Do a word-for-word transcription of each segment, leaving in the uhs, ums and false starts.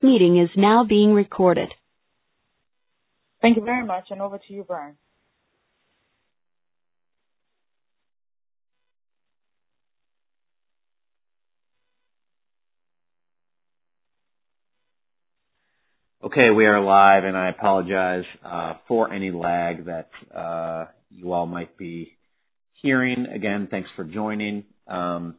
Meeting is now being recorded. Thank you very much, and over to you, Brian. Okay, we are live, and I apologize uh, for any lag that uh, you all might be hearing. Again, thanks for joining. Um,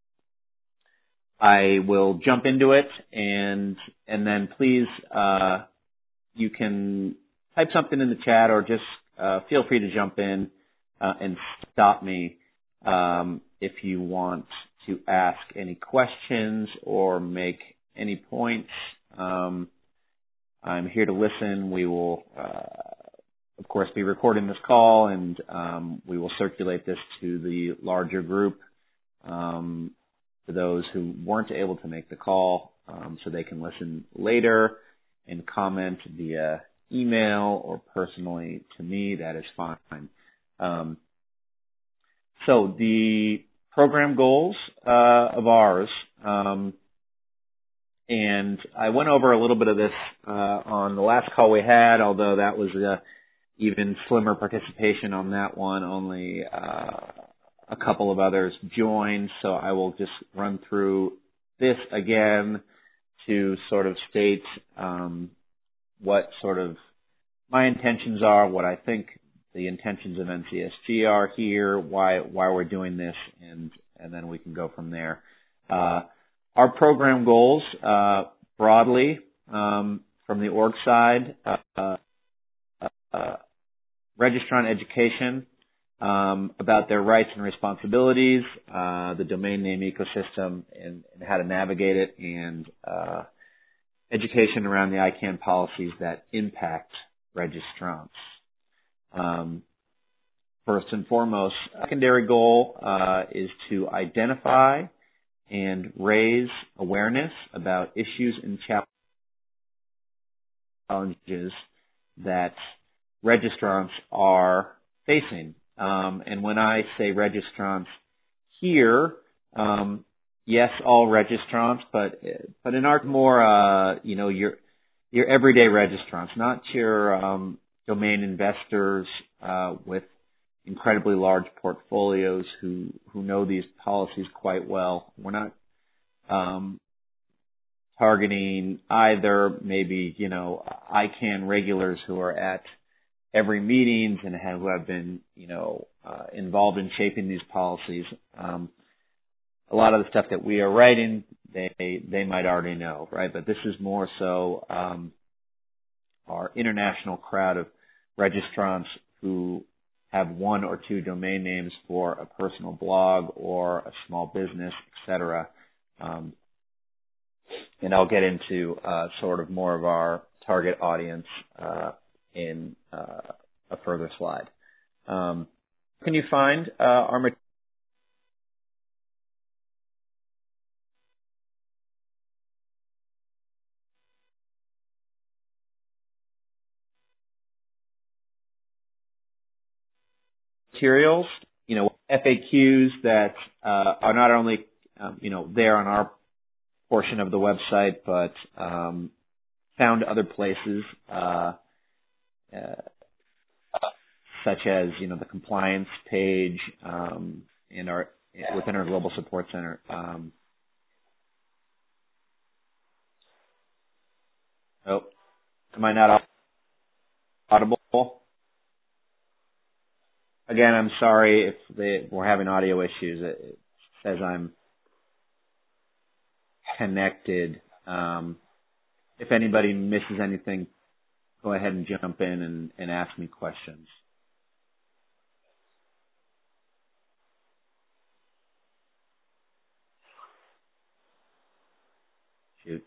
I will jump into it, and and then please, uh, you can type something in the chat, or just uh, feel free to jump in uh, and stop me um, if you want to ask any questions or make any points. Um, I'm here to listen. We will, uh, of course, be recording this call, and um, we will circulate this to the larger group, um, for those who weren't able to make the call, um, so they can listen later and comment via email or personally to me. That is fine. Um, so the program goals uh, of ours. Um, And I went over a little bit of this uh, on the last call we had, although that was uh, even slimmer participation on that one. Only uh, a couple of others joined, so I will just run through this again to sort of state um, what sort of my intentions are, what I think the intentions of N C S G are here, why why we're doing this, and and then we can go from there. Uh, Our program goals, uh, broadly, um, from the org side, uh, uh, uh, registrant education um, about their rights and responsibilities, uh, the domain name ecosystem and, and how to navigate it, and uh, education around the I CANN policies that impact registrants. Um, first and foremost, secondary goal uh, is to identify and raise awareness about issues and challenges that registrants are facing. Um, and when I say registrants here, um, yes, all registrants, but but in our more, uh, you know, your your everyday registrants, not your um, domain investors uh, with incredibly large portfolios who, who know these policies quite well. We're not um, targeting either maybe, you know, I CANN regulars who are at every meetings and have, who have been, you know, uh, involved in shaping these policies. Um, a lot of the stuff that we are writing, they they might already know, right? But this is more so um, our international crowd of registrants who have one or two domain names for a personal blog or a small business, et cetera. Um, and I'll get into uh, sort of more of our target audience uh, in uh, a further slide. Um, can you find uh, our materials? You know, F A Qs that uh, are not only um, you know there on our portion of the website, but um, found other places, uh, uh, such as you know the compliance page um, in our within our global support center. Um, oh, am I not audible? Again, I'm sorry if they, we're having audio issues. It, it says I'm connected. Um, if anybody misses anything, go ahead and jump in and, and ask me questions. Shoot.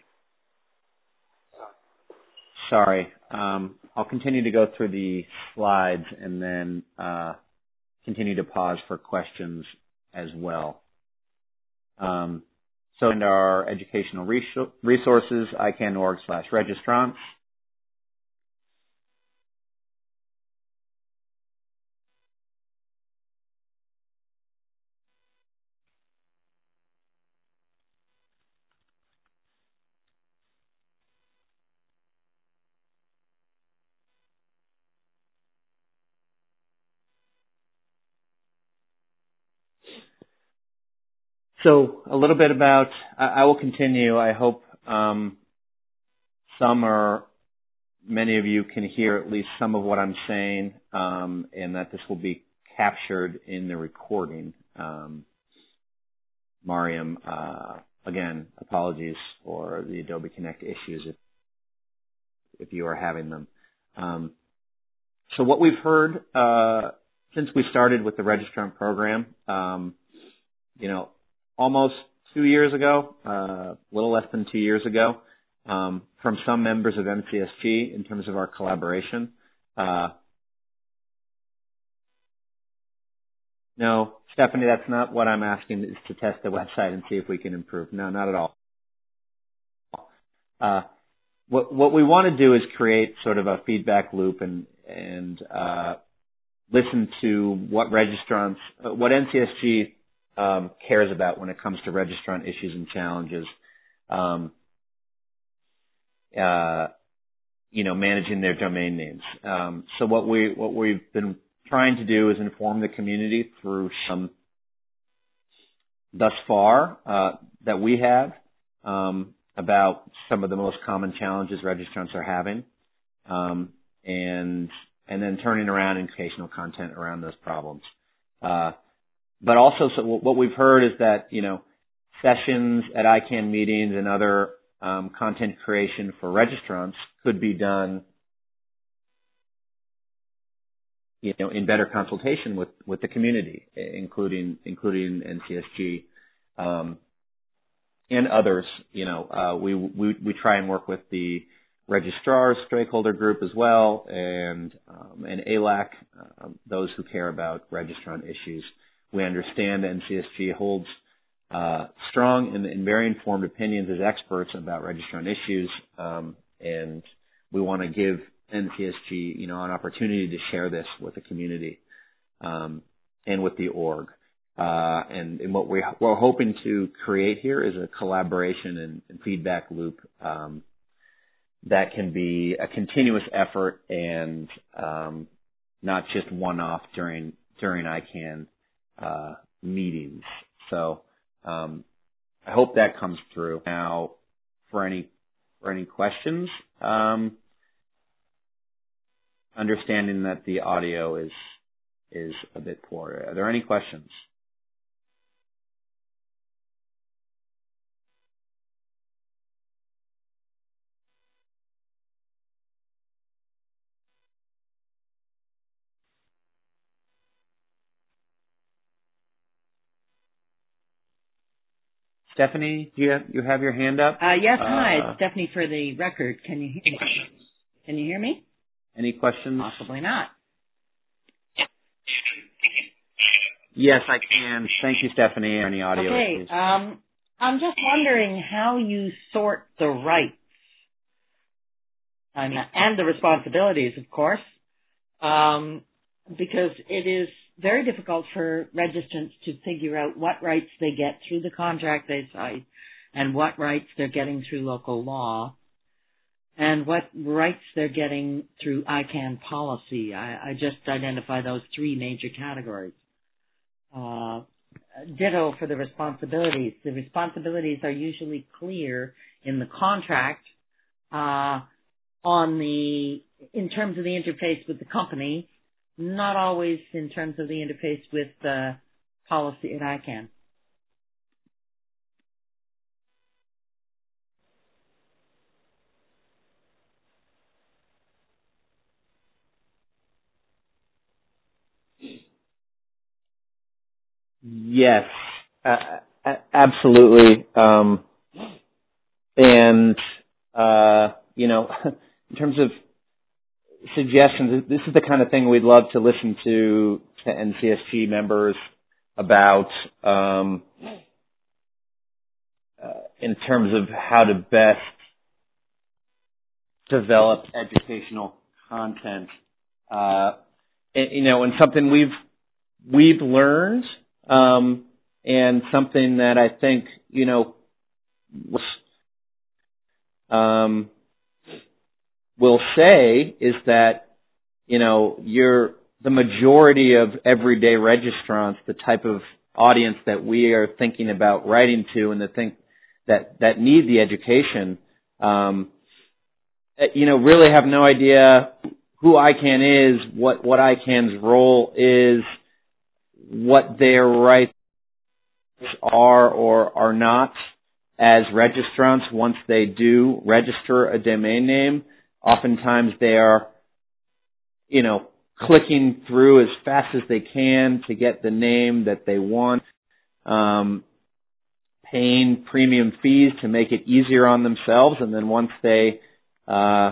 Sorry. Um, I'll continue to go through the slides and then uh, continue to pause for questions as well. Um, so in our educational resources, I CANN dot org slash registrants. So a little bit about, I, I will continue. I hope um, some or many of you can hear at least some of what I'm saying, um, and that this will be captured in the recording. Um, Mariam, uh, again, apologies for the Adobe Connect issues if, if you are having them. Um, so what we've heard uh, since we started with the registrant program, um, you know, almost two years ago, uh, a little less than two years ago, um, from some members of M C S G in terms of our collaboration. Uh, no, Stephanie, that's not what I'm asking, is to test the website and see if we can improve. No, not at all. Uh, what, what we want to do is create sort of a feedback loop and, and uh, listen to what registrants, uh, what N C S G um, cares about when it comes to registrant issues and challenges. Um, uh, you know, managing their domain names. Um, so what we what we've been trying to do is inform the community through some thus far uh, that we have um, about some of the most common challenges registrants are having, um, and and then turning around educational content around those problems. Uh, but also, so what we've heard is that you know sessions at I CANN meetings and other um, content creation for registrants could be done, you know, in better consultation with, with the community, including including N C S G um, and others. You know, uh, we, we we try and work with the registrars stakeholder group as well, and um, and A L A C, uh, those who care about registrant issues. We understand that N C S G holds uh, strong and, and very informed opinions as experts about registrant issues, um, and we want to give N C S G, you know, an opportunity to share this with the community um, and with the org. Uh, and, and what we, we're hoping to create here is a collaboration and, and feedback loop um, that can be a continuous effort and um, not just one-off during during I CANN uh, meetings. So um, I hope that comes through. Now, for any for any questions. Um, Understanding that the audio is is a bit poor. Are there any questions? Stephanie, do you have, you have your hand up? Uh, yes, uh, hi. It's Stephanie for the record. Can you hear me? Can you hear me? Any questions? Possibly not. Yes, I can. Thank you, Stephanie. Any audio Okay. issues? Um, I'm just wondering how you sort the rights and, and the responsibilities, of course, um, because it is very difficult for registrants to figure out what rights they get through the contract they sign and what rights they're getting through local law and what rights they're getting through I CANN policy. I, I just identify those three major categories. Uh, ditto for the responsibilities. The responsibilities are usually clear in the contract, uh, on the, in terms of the interface with the company, not always in terms of the interface with the policy at I CANN. Yes, uh, absolutely. Um, and, uh, you know, in terms of suggestions, this is the kind of thing we'd love to listen to, to N C S G members about um, uh, in terms of how to best develop educational content. Uh, and, you know, and something we've we've learned, um, and something that I think you know was, um, will say is that you know you're the majority of everyday registrants, the type of audience that we are thinking about writing to and the think that, that need the education, um, you know, really have no idea who I C A N is, what, what I C A N's role is, what their rights are or are not as registrants once they do register a domain name. Oftentimes they are, you know, clicking through as fast as they can to get the name that they want, um, paying premium fees to make it easier on themselves, and then once they, uh,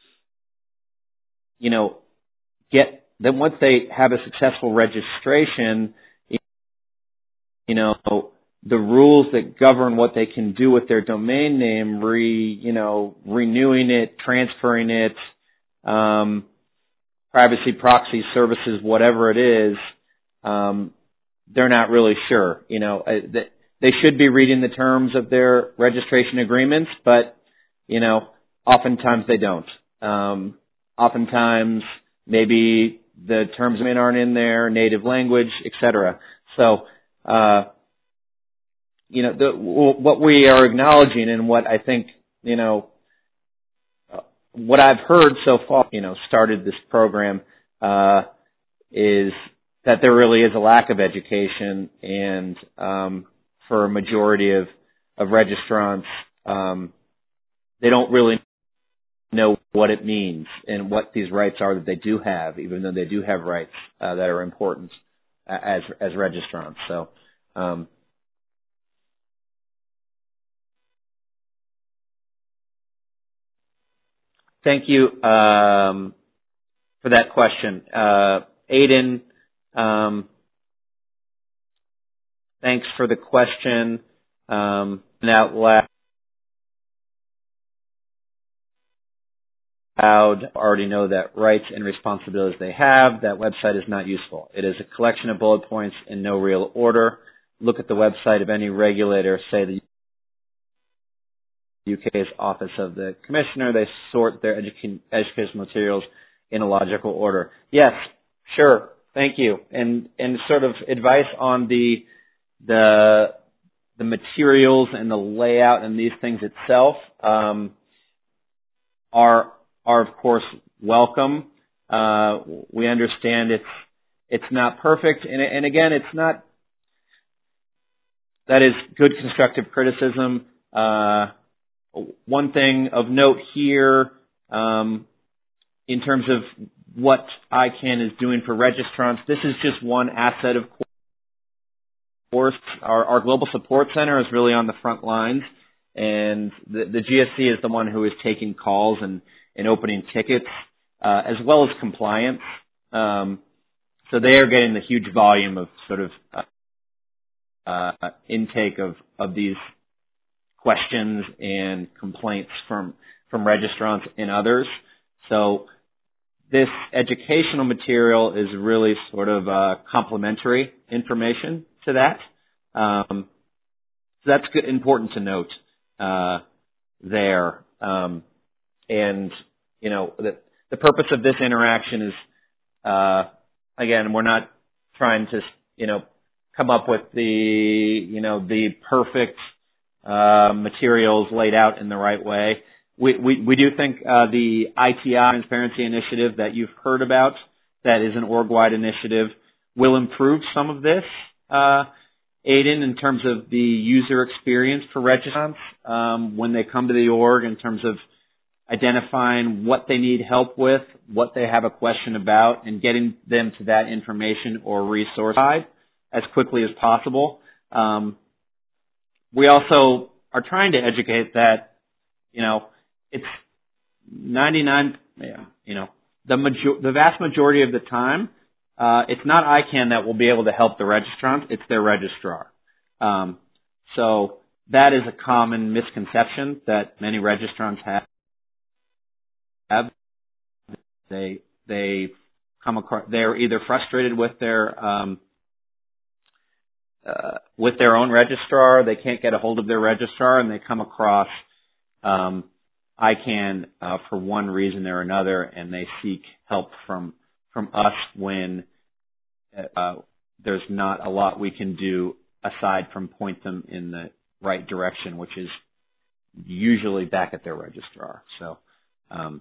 you know, get, then once they have a successful registration, you know, the rules that govern what they can do with their domain name, re, you know, renewing it, transferring it, um, privacy proxy services, whatever it is, um, they're not really sure. You know, they should be reading the terms of their registration agreements, but, you know, oftentimes they don't. Um, oftentimes maybe the terms aren't in their native language, et cetera. So, uh, you know, the, what we are acknowledging and what I think, you know, what I've heard so far, you know, started this program, uh, is that there really is a lack of education, and um, for a majority of, of registrants, um, they don't really know what it means and what these rights are that they do have, even though they do have rights uh, that are important as as registrants. So, um, thank you um, for that question, uh, Aiden. Um, thanks for the question. Um, and out loud. Already know that rights and responsibilities they have. That website is not useful. It is a collection of bullet points in no real order. Look at the website of any regulator, say the U K's Office of the Commissioner. They sort their education, educational materials in a logical order. Yes, sure. Thank you. And and sort of advice on the the the materials and the layout and these things itself um, are. are of course welcome. Uh, we understand it's it's not perfect, and, and again, it's not. That is good constructive criticism. Uh, one thing of note here, um, in terms of what I C A N is doing for registrants, this is just one asset, of course. Our, our global support center is really on the front lines, and the, the G S C is the one who is taking calls and and opening tickets, uh, as well as compliance. Um, so they are getting the huge volume of sort of uh, uh, intake of, of these questions and complaints from from registrants and others. So this educational material is really sort of uh, complementary information to that. Um, so that's good, important to note uh, there. Um, And, you know, the, the purpose of this interaction is, uh, again, we're not trying to, you know, come up with the, you know, the perfect, uh, materials laid out in the right way. We, we, we do think, uh, the I T I Transparency Initiative that you've heard about, that is an org-wide initiative, will improve some of this, uh, Aiden, in terms of the user experience for registrants, um, when they come to the org, in terms of identifying what they need help with, what they have a question about, and getting them to that information or resource side as quickly as possible. Um, we also are trying to educate that, you know, it's ninety-nine, yeah, you know, the major, the vast majority of the time, uh, it's not I C A N that will be able to help the registrant, it's their registrar. Um, so that is a common misconception that many registrants have. Have. They they come across. They're either frustrated with their um, uh, with their own registrar. They can't get a hold of their registrar, and they come across um, I C A N uh, for one reason or another, and they seek help from from us when uh, there's not a lot we can do aside from point them in the right direction, which is usually back at their registrar. So, um,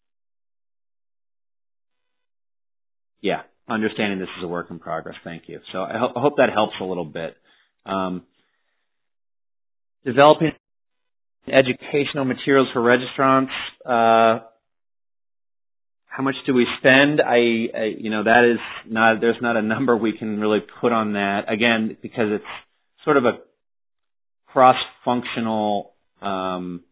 yeah, understanding this is a work in progress. Thank you. So I, ho- I hope that helps a little bit. Um, developing educational materials for registrants. Uh, how much do we spend? I, I, you know, that is not, there's not a number we can really put on that. Again, because it's sort of a cross-functional um,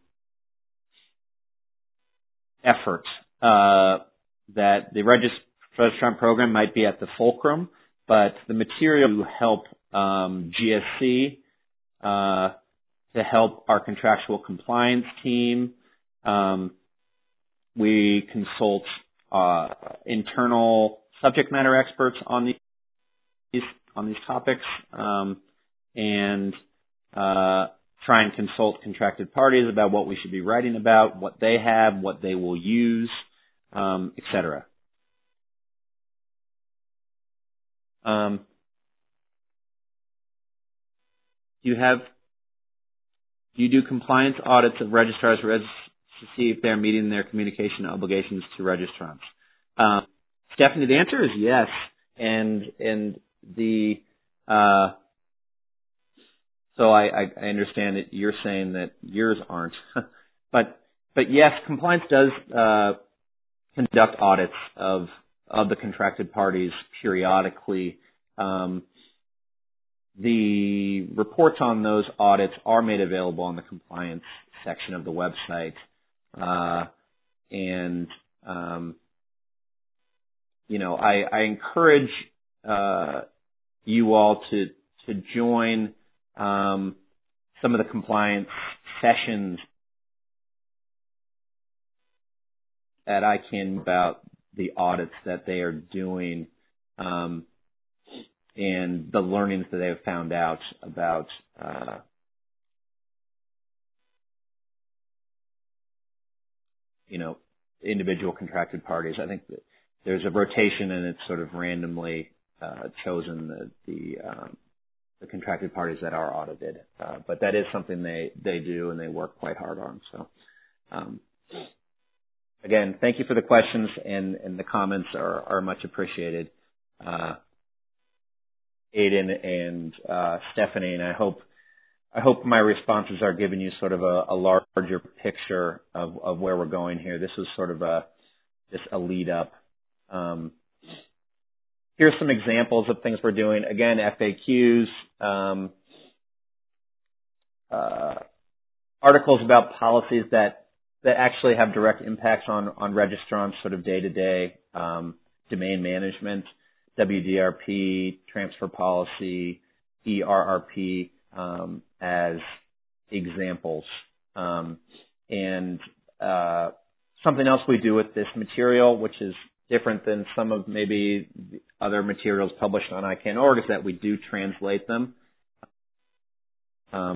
effort uh, that the regist- registrant program might be at the fulcrum, but the material to help um, G S C, uh, to help our contractual compliance team. Um, we consult uh, internal subject matter experts on these on these topics, um, and uh, try and consult contracted parties about what we should be writing about, what they have, what they will use, um, et cetera. Um, do you have do you do compliance audits of registrars reg- to see if they're meeting their communication obligations to registrants? Um, Stephanie, the answer is yes, and and the uh, so I, I, I understand that you're saying that yours aren't, but but yes, compliance does uh, conduct audits of of the contracted parties periodically. Um, the reports on those audits are made available on the compliance section of the website, uh, and um, you know I, I encourage uh, you all to to join um, some of the compliance sessions at I CAN about the audits that they are doing, um, and the learnings that they have found out about uh, you know individual contracted parties. I think that there's a rotation, and it's sort of randomly uh, chosen the the, um, the contracted parties that are audited. Uh, but that is something they they do, and they work quite hard on. So. Um, Again, thank you for the questions, and, and the comments are, are much appreciated, uh, Aiden and uh, Stephanie. And I hope I hope my responses are giving you sort of a, a larger picture of, of where we're going here. This was sort of a just a lead up. Um, here's some examples of things we're doing. Again, F A Qs, um, uh, articles about policies that that actually have direct impacts on, on registrants sort of day to day, um, domain management, W D R P, transfer policy, E R R P, um, as examples. Um, and, uh, something else we do with this material, which is different than some of maybe the other materials published on I CAN dot org, is that we do translate them. Um,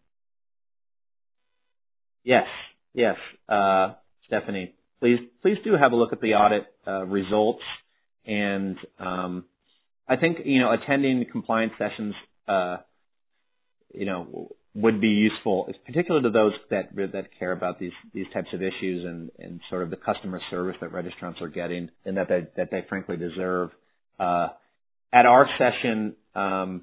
yes. Yes, uh, Stephanie, please please do have a look at the audit uh, results, and um, I think you know attending compliance sessions, uh, you know, would be useful, particularly to those that that care about these these types of issues and, and sort of the customer service that registrants are getting and that they that they frankly deserve. Uh, at our session um,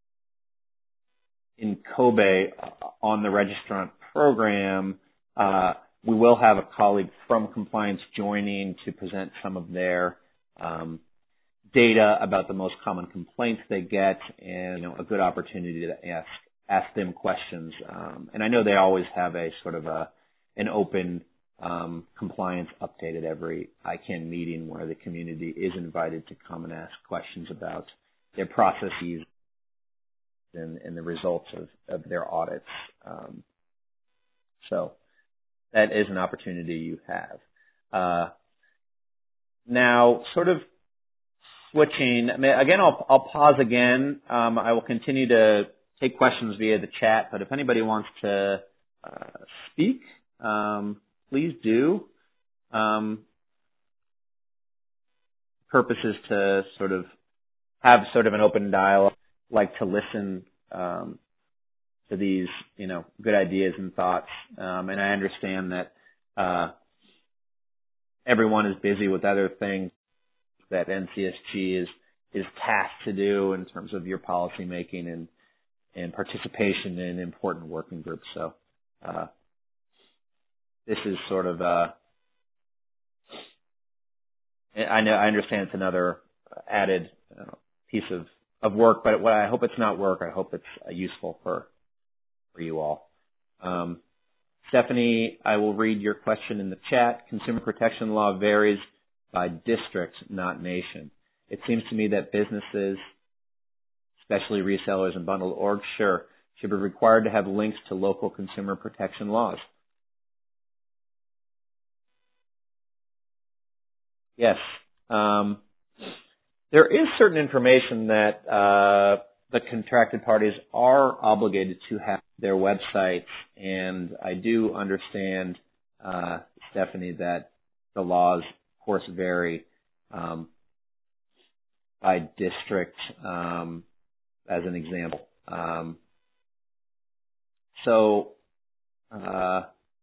in Kobe on the registrant program. Uh, we will have a colleague from compliance joining to present some of their um, data about the most common complaints they get, and you know a good opportunity to ask ask them questions. Um, and I know they always have a sort of a an open um, compliance update at every I CAN meeting where the community is invited to come and ask questions about their processes and, and the results of, of their audits. Um, so. That is an opportunity you have. Uh, now, sort of switching, I mean, again, I'll, I'll pause again. Um, I will continue to take questions via the chat, but if anybody wants to uh, speak, um, please do. Um, purpose is to sort of have sort of an open dialogue, like to listen um, to these, you know, good ideas and thoughts. Um, and I understand that uh, everyone is busy with other things that N C S G is is tasked to do in terms of your policy making and and participation in important working groups. So uh, this is sort of a, I know I understand it's another added uh, piece of, of work, but what I hope it's not work. I hope it's uh, useful for for you all. Um, Stephanie, I will read your question in the chat. Consumer protection law varies by district, not nation. It seems to me that businesses, especially resellers and bundled orgs, sure, should be required to have links to local consumer protection laws. Yes. Um, there is certain information that uh, the contracted parties are obligated to have their websites, and I do understand, uh, Stephanie, that the laws, of course, vary um, by district, um, as an example. Um, so, uh,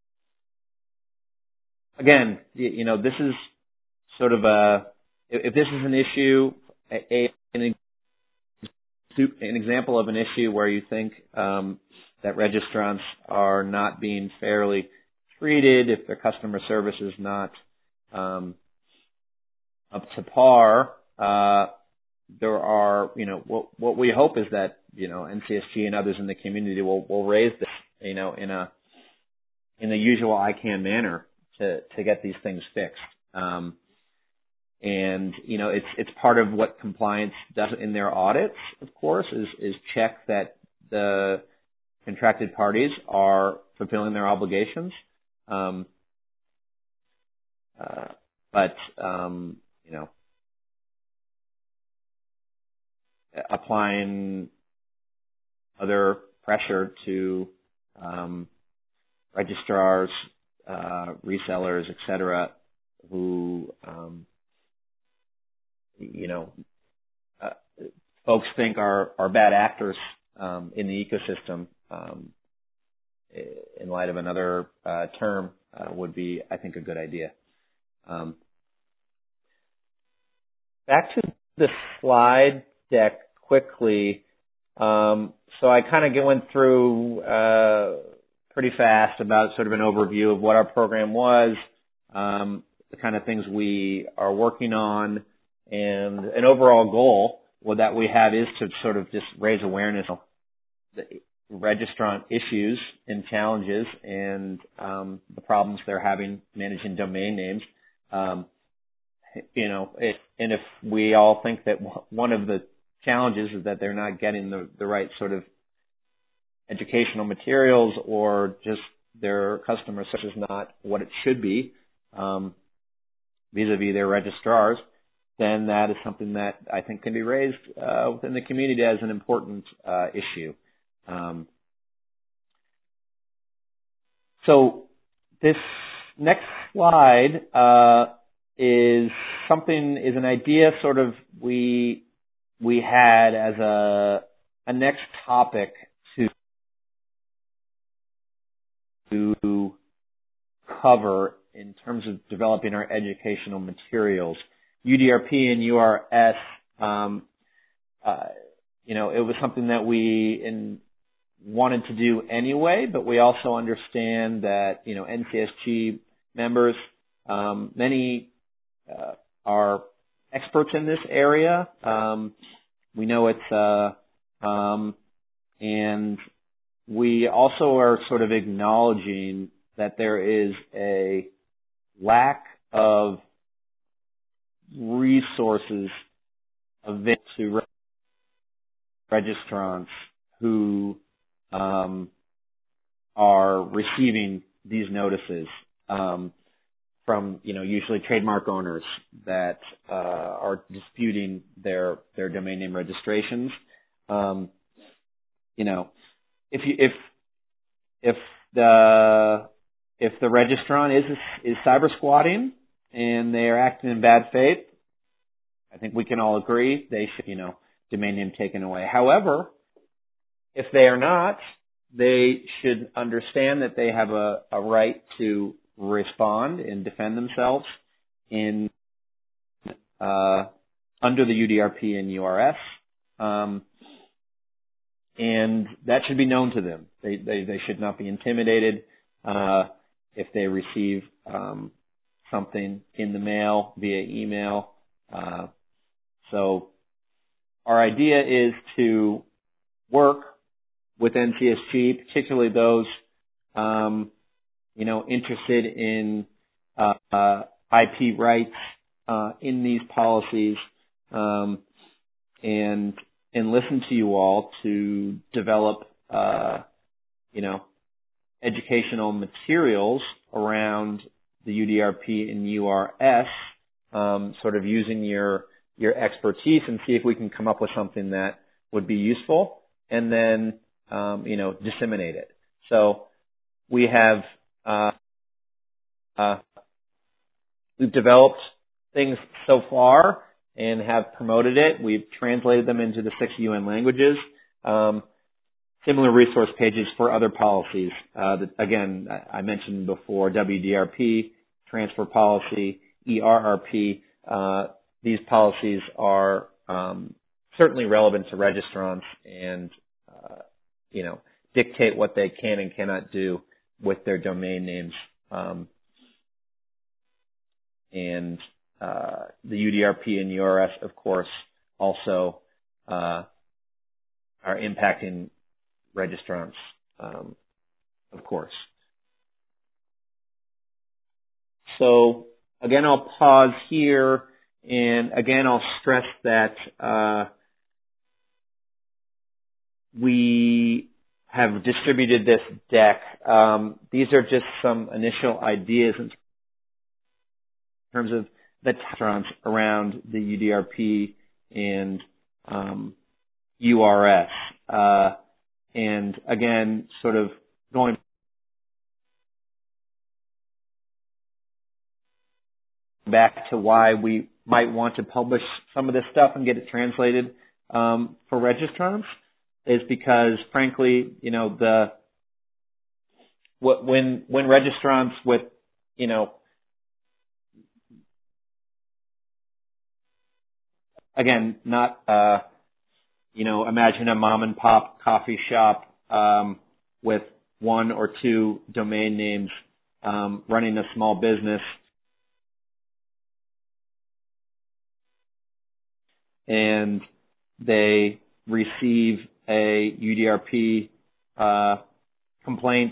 again, you, you know, this is sort of a, if this is an issue, a, a, an, an example of an issue where you think um, that registrants are not being fairly treated, if their customer service is not um, up to par, uh, there are, you know, what, what we hope is that, you know, N C S G and others in the community will, will raise this, you know, in a, in the usual I CAN manner to, to get these things fixed. Um, and, you know, it's, it's part of what compliance does in their audits, of course, is, is check that the contracted parties are fulfilling their obligations. Um, uh, but, um, you know, applying other pressure to um, registrars, uh, resellers, et cetera, who, um, you know, uh, folks think are, are bad actors um, in the ecosystem, um, in light of another uh, term, uh, would be, I think, a good idea. Um, back to the slide deck quickly. Um, so I kind of went through uh, pretty fast about sort of an overview of what our program was, um, the kind of things we are working on, and an overall goal well, that we have is to sort of just raise awareness of the registrant issues and challenges and um, the problems they're having managing domain names. Um, you know, it, and if we all think that one of the challenges is that they're not getting the, the right sort of educational materials, or just their customer service is not what it should be um, vis-a-vis their registrars, then that is something that I think can be raised uh, within the community as an important uh, issue. Um, so this next slide uh, is something, is an idea sort of we we had as a a next topic to to cover in terms of developing our educational materials. U D R P and U R S, um, uh, you know, it was something that we in, wanted to do anyway, but we also understand that, you know, N C S G members, um, many uh, are experts in this area. Um, we know it's, uh, um, and we also are sort of acknowledging that there is a lack of resources available to registrants who um, are receiving these notices um, from, you know, usually trademark owners that uh, are disputing their their domain name registrations. Um, you know, if you if if the if the registrant is is cyber squatting and they are acting in bad faith, I think we can all agree they should, you know, domain name taken away. However, if they are not, they should understand that they have a, a right to respond and defend themselves in uh, under the U D R P and U R S, um, and that should be known to them. They they, they should not be intimidated uh, if they receive um, something in the mail via email. Uh, so our idea is to work with N C S G, particularly those um, you know interested in uh, uh, I P rights uh, in these policies, um, and and listen to you all to develop uh, you know educational materials around the U D R P and U R S, um, sort of using your your expertise, and see if we can come up with something that would be useful, and then um, you know disseminate it. So we have uh, uh, we've developed things so far and have promoted it. We've translated them into the six U N languages. Um, similar resource pages for other policies. Uh, that, again, I mentioned before W D R P, transfer policy, E R R P. Uh, these policies are um, certainly relevant to registrants and, uh, you know, dictate what they can and cannot do with their domain names. Um, and uh, the U D R P and U R S, of course, also uh, are impacting registrants, um, of course. So again, I'll pause here, and again, I'll stress that uh, we have distributed this deck. Um, these are just some initial ideas in terms of the registrants around the U D R P and um, U R S. Uh, and again, sort of going back to why we might want to publish some of this stuff and get it translated um, for registrants is because, frankly, you know, the when when registrants with, you know, again, not uh, you know, imagine a mom and pop coffee shop um, with one or two domain names um, running a small business, and they receive a U D R P uh, complaint.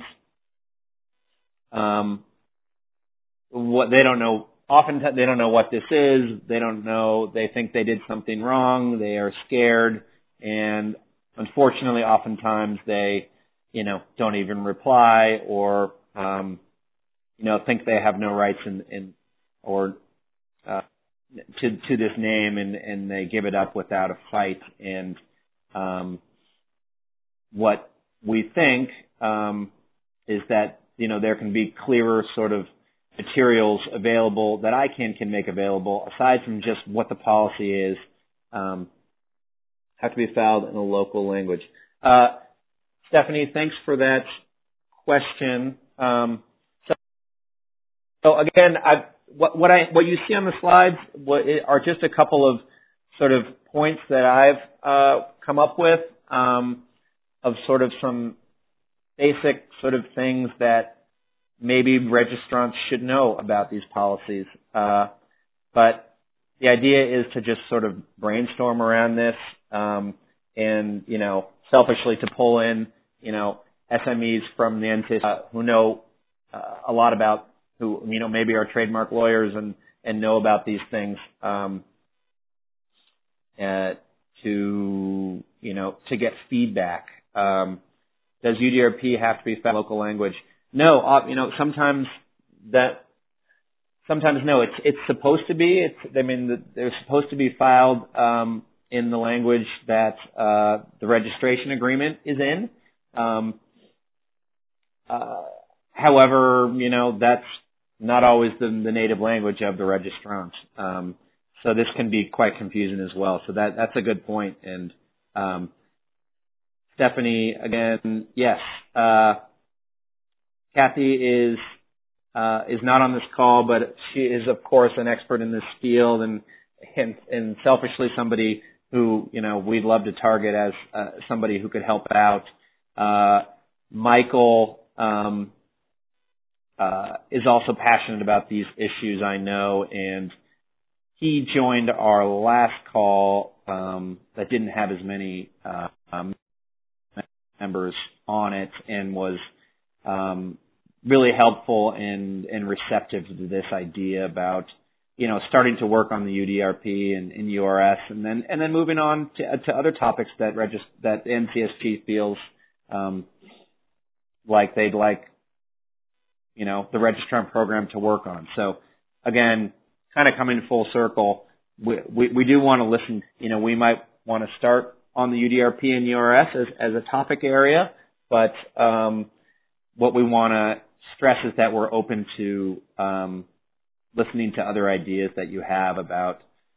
Um, what they don't know, often they don't know what this is. They don't know. They think they did something wrong. They are scared, and unfortunately, oftentimes they, you know, don't even reply or, um, you know, think they have no rights in, in or uh, to to this name, and and they give it up without a fight. And um, what we think um, is that, you know, there can be clearer sort of materials available that I can can make available aside from just what the policy is, um, have to be filed in a local language. Uh, Stephanie, thanks for that question. Um, so, so again, I, what, what I what you see on the slides what, are just a couple of sort of points that I've uh, come up with um, of sort of some basic sort of things that maybe registrants should know about these policies. Uh, but the idea is to just sort of brainstorm around this um, and, you know, selfishly to pull in, you know, S M Es from the N C S G uh, who know uh, a lot about, who, you know, maybe are trademark lawyers and, and know about these things um, uh, to, you know, to get feedback. Um, does U D R P have to be found in local language? No, uh, you know, sometimes that, sometimes no, it's, it's supposed to be, it's, I mean, they're supposed to be filed, um, in the language that, uh, the registration agreement is in. Um, uh, however, you know, that's not always the, the native language of the registrant. Um, so this can be quite confusing as well. So that that's a good point. And um, Stephanie, again, yes, uh, Kathy is uh, is not on this call, but she is, of course, an expert in this field, and and, and selfishly somebody who, you know, we'd love to target as uh, somebody who could help out. Uh, Michael um, uh, is also passionate about these issues, I know, and he joined our last call um, that didn't have as many uh, um, members on it, and was um, really helpful and, and receptive to this idea about, you know, starting to work on the U D R P and, and U R S, and then and then moving on to, to other topics that regist- that N C S G feels um, like they'd like, you know, the Registrant program to work on. So again, kind of coming full circle, we, we, we do want to listen. You know, we might want to start on the U D R P and U R S as, as a topic area, but um, what we want to stress is that we're open to um, listening to other ideas that you have about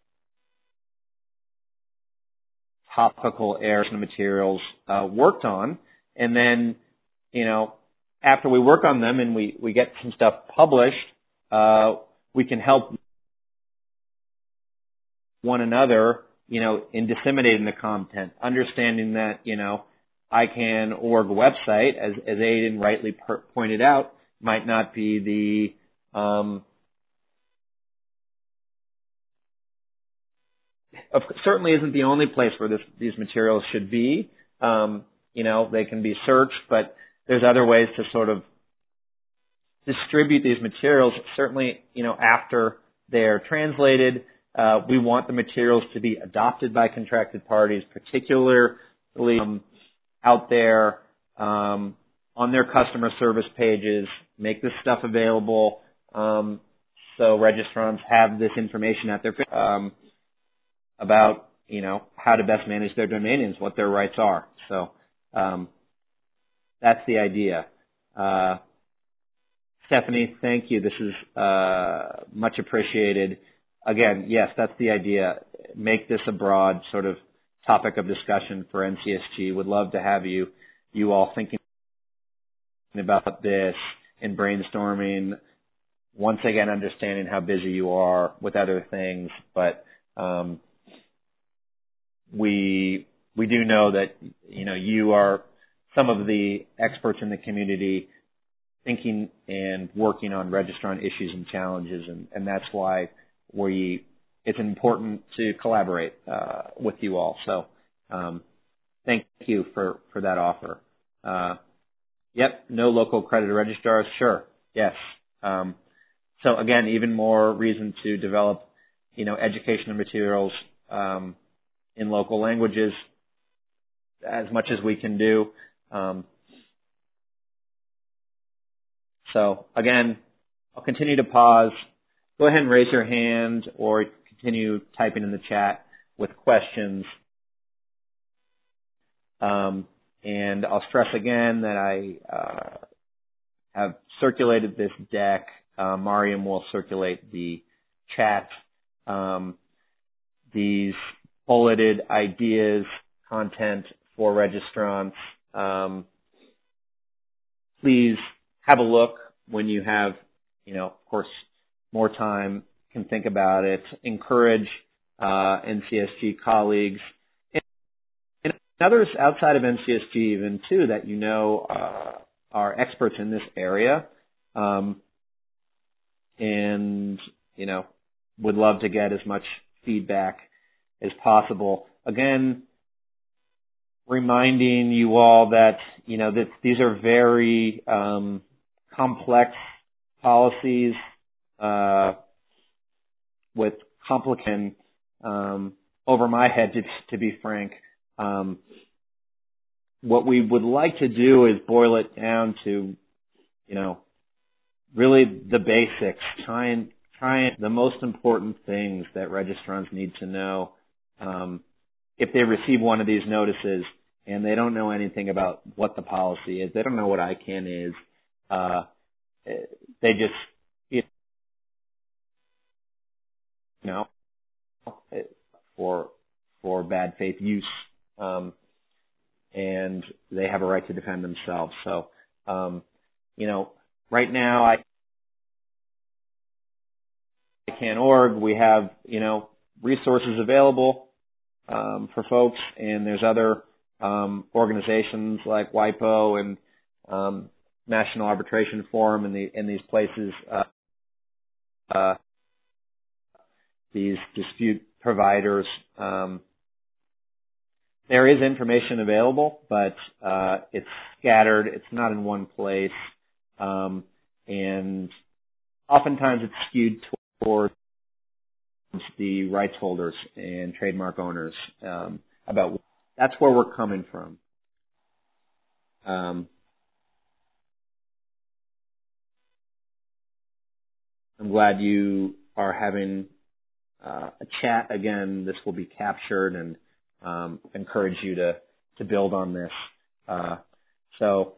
topical areas and materials uh, worked on, and then, you know, after we work on them and we, we get some stuff published, uh, we can help one another, you know, in disseminating the content, understanding that, you know, I C A N dot org website, as, as Aidan rightly per- pointed out, might not be the, um, of, certainly isn't the only place where this, these materials should be. Um, you know, they can be searched, but there's other ways to sort of distribute these materials. Certainly, you know, after they're translated, uh, we want the materials to be adopted by contracted parties, particularly um, out there um, on their customer service pages. Make this stuff available um, so registrants have this information at their um, about, you know, how to best manage their domain names, what their rights are. So um, that's the idea. Uh, Stephanie, thank you. This is uh, much appreciated. Again, yes, that's the idea. Make this a broad sort of topic of discussion for N C S G. Would love to have you, you all thinking about this and brainstorming. Once again, understanding how busy you are with other things, but um, we we do know that, you know, you are some of the experts in the community thinking and working on registrant issues and challenges, and, and that's why we it's important to collaborate uh, with you all. So um, thank you for, for that offer. Uh, yep, no local accredited registrars, sure, yes. Um, so again, even more reason to develop, you know, educational materials um, in local languages as much as we can do. Um, so again, I'll continue to pause. Go ahead and raise your hand or continue typing in the chat with questions. Um, and I'll stress again that I uh, have circulated this deck. Uh, Mariam will circulate the chat. Um, these bulleted ideas, content for registrants. Um, please have a look when you have, you know, of course, more time, can think about it. Encourage uh, N C S G colleagues and, and others outside of N C S G even too that you know uh, are experts in this area, um, and you know would love to get as much feedback as possible. Again, reminding you all that, you know, that these are very um, complex policies uh, with complicated um, over my head, to, to be frank. Um, what we would like to do is boil it down to, you know, really the basics. Try and try and the most important things that registrants need to know. Um, if they receive one of these notices and they don't know anything about what the policy is, they don't know what I C A N is, uh, they just, you know, for for bad faith use, um, and they have a right to defend themselves. So, um, you know, right now I can't org. We have you know resources available um, for folks, and there's other um, organizations like WIPO and um, National Arbitration Forum and the in these places. Uh, uh, these dispute providers. Um, there is information available, but uh, it's scattered. It's not in one place, um, and oftentimes it's skewed towards the rights holders and trademark owners. Um, about that's where we're coming from. Um, I'm glad you are having uh, a chat again. This will be captured, and um, encourage you to to build on this. Uh, so,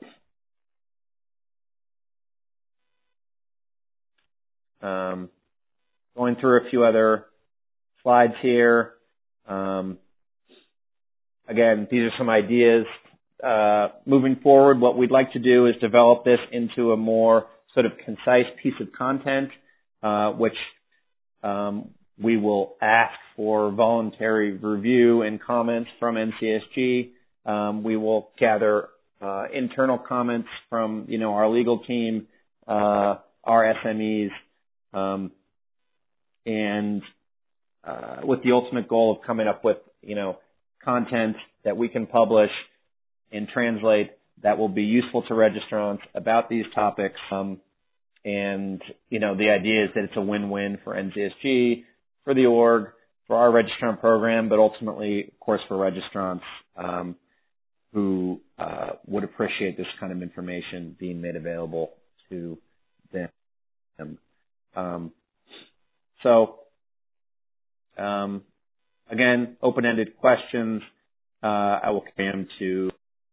um, going through a few other slides here. Um, again, these are some ideas. Uh, moving forward, what we'd like to do is develop this into a more sort of concise piece of content, uh, which um, we will ask for voluntary review and comments from N C S G. Um, we will gather uh, internal comments from, you know, our legal team, uh, our S M Es, um, and uh, with the ultimate goal of coming up with, you know, content that we can publish and translate that will be useful to registrants about these topics. Um, and, you know, the idea is that it's a win-win for N C S G, for the org, for our registrant program, but ultimately, of course, for registrants um, who uh, would appreciate this kind of information being made available to them. Um, so, um, again, open-ended questions. Uh, I will come to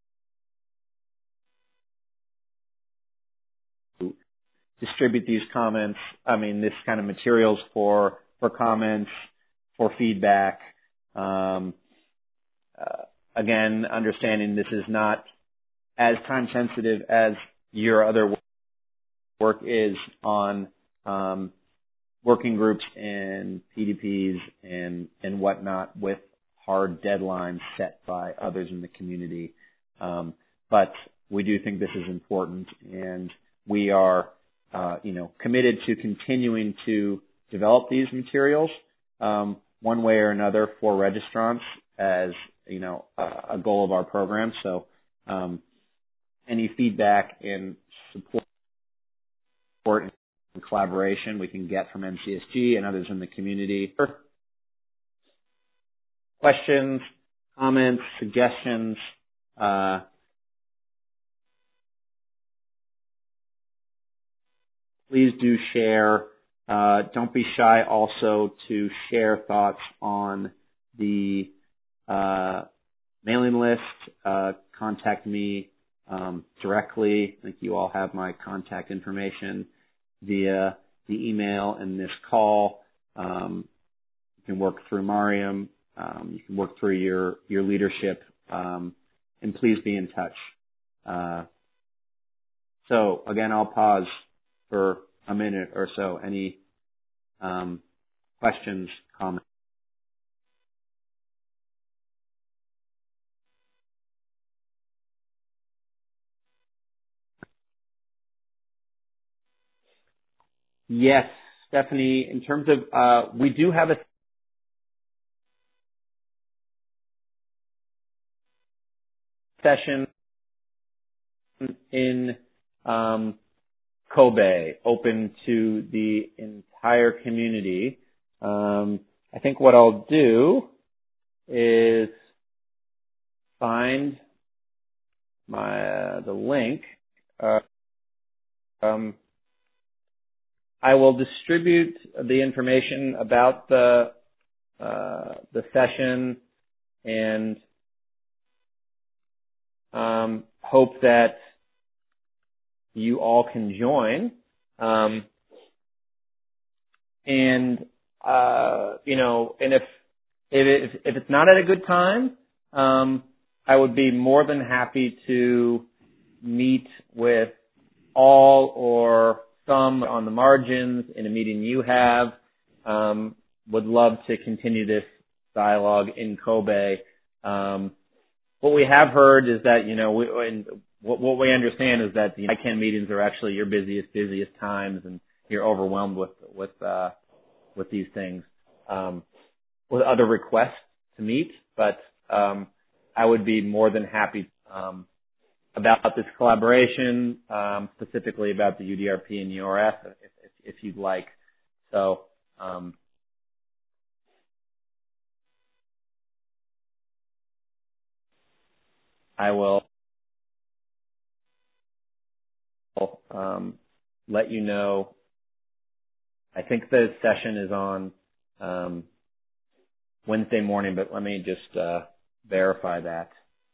distribute these comments, I mean, this kind of materials for, for comments, for feedback. Um, uh, again, understanding this is not as time sensitive as your other work is on um, working groups and P D Ps and, and whatnot with hard deadlines set by others in the community. Um, but we do think this is important, and we are Uh, you know, committed to continuing to develop these materials um, one way or another for registrants as, you know, uh, a goal of our program. So um, any feedback and support and collaboration we can get from N C S G and others in the community. Questions, comments, suggestions, uh, please do share. Uh, don't be shy also to share thoughts on the uh, mailing list. Uh, contact me um, directly. I think you all have my contact information via the email and this call. Um, you can work through Mariam. Um, you can work through your, your leadership. Um, and please be in touch. Uh, so, again, I'll pause for a minute or so. Any um, questions, comments? Yes, Stephanie, in terms of, uh, we do have a session in um, Kobe open to the entire community. Um, I think what I'll do is find my uh, the link. Uh, um, I will distribute the information about the uh, the session and um, hope that you all can join. Um, and uh, you know, and if, if, if it's not at a good time, um, I would be more than happy to meet with all or some on the margins in a meeting you have. Um, would love to continue this dialogue in Kobe. Um, what we have heard is that, you know, we, and what, what we understand is that the I CAN meetings are actually your busiest, busiest times, and you're overwhelmed with, with, uh, with these things, um, with other requests to meet. But, um, I would be more than happy, um, about this collaboration, um, specifically about the U D R P and U R F, if, if, if you'd like. So, um, I will um, let you know. I think the session is on um, Wednesday morning, but let me just uh, verify that.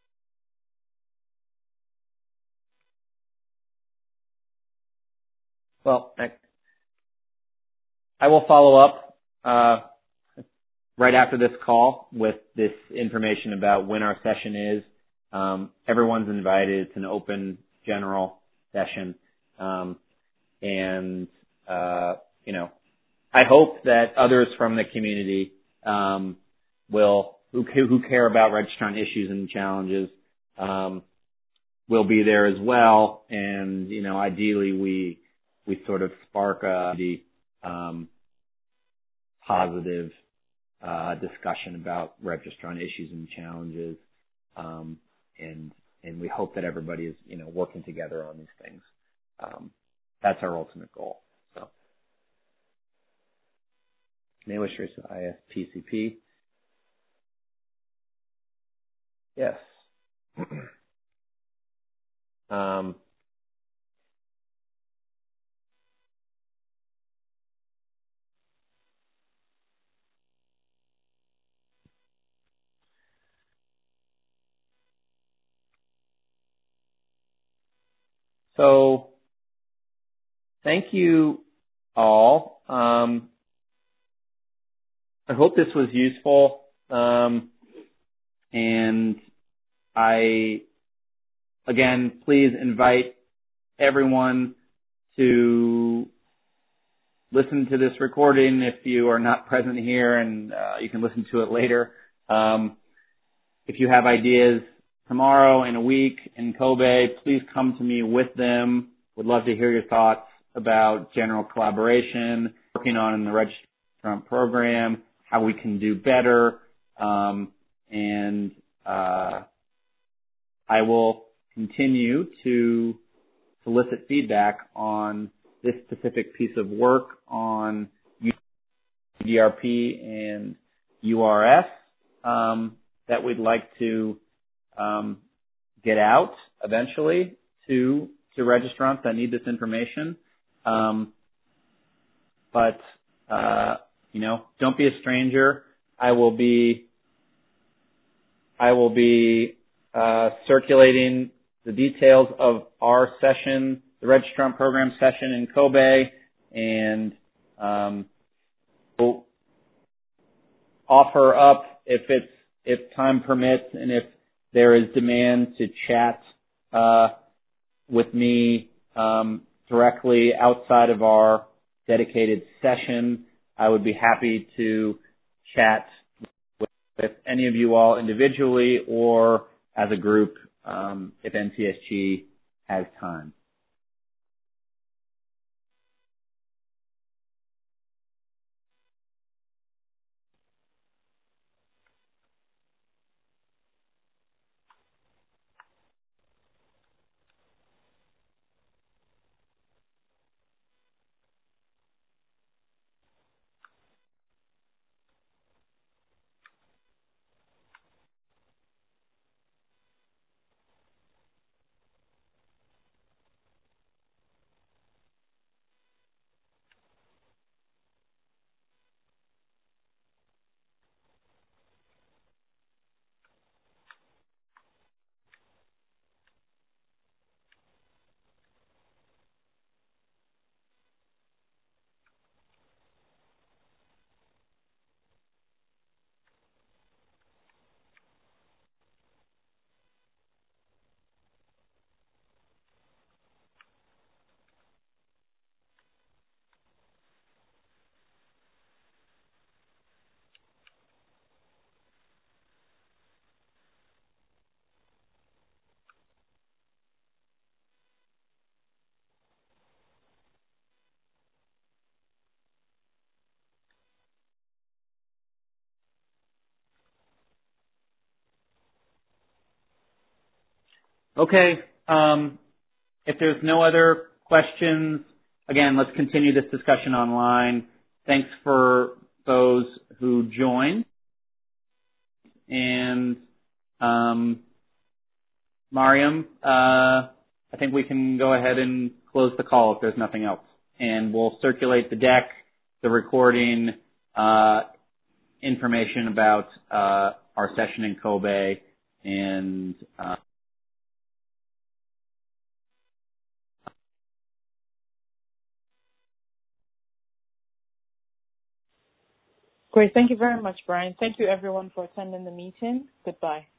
Well, I, I will follow up uh, right after this call with this information about when our session is. Um, everyone's invited. It's an open general session. Um, and, uh, you know, I hope that others from the community um, will, who, who care about registrant issues and challenges, um, will be there as well. And, you know, ideally we, we sort of spark a um, positive uh, discussion about registrant issues and challenges. Um, and, and we hope that everybody is, you know, working together on these things. Um, that's our ultimate goal. So, Name Teresa, I S P C P. Yes. um, so, thank you all. Um, I hope this was useful. Um, and I, again, please invite everyone to listen to this recording if you are not present here, and uh, you can listen to it later. Um, if you have ideas tomorrow, in a week, in Kobe, please come to me with them. Would love to hear your thoughts about general collaboration, working on in the registrant program, how we can do better, um, and uh, I will continue to solicit feedback on this specific piece of work on U D R P and U R S um, that we'd like to um, get out eventually to to registrants that need this information. Um, but uh, you know, don't be a stranger. I will be I will be uh, circulating the details of our session, the registrant program session in Kobe, and um, we'll offer up if it's if time permits and if there is demand to chat uh, with me um, directly outside of our dedicated session. I would be happy to chat with, with any of you all individually or as a group um, if N C S G has time. Okay. Um, if there's no other questions, again, let's continue this discussion online. Thanks for those who joined. And um, Mariam, uh, I think we can go ahead and close the call if there's nothing else. And we'll circulate the deck, the recording, uh, information about uh, our session in Kobe, and uh, Great. Thank you very much, Brian. Thank you, everyone, for attending the meeting. Goodbye.